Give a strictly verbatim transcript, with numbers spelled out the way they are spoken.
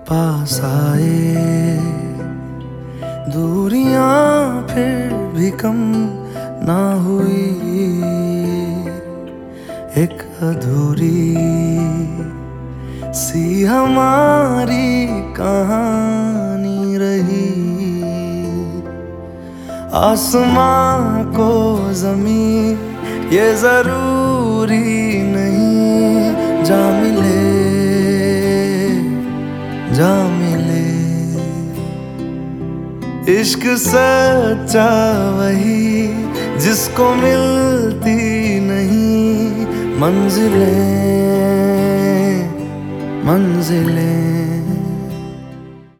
पास आए, दूरियां फिर भी कम ना हुई, एक अधूरी सी हमारी कहानी रही। आसमां को ज़मीं ये जरूरी नहीं, जा मिले जा मिले। इश्क सच्चा वही जिसको मिलती नहीं मंजिलें मंजिलें।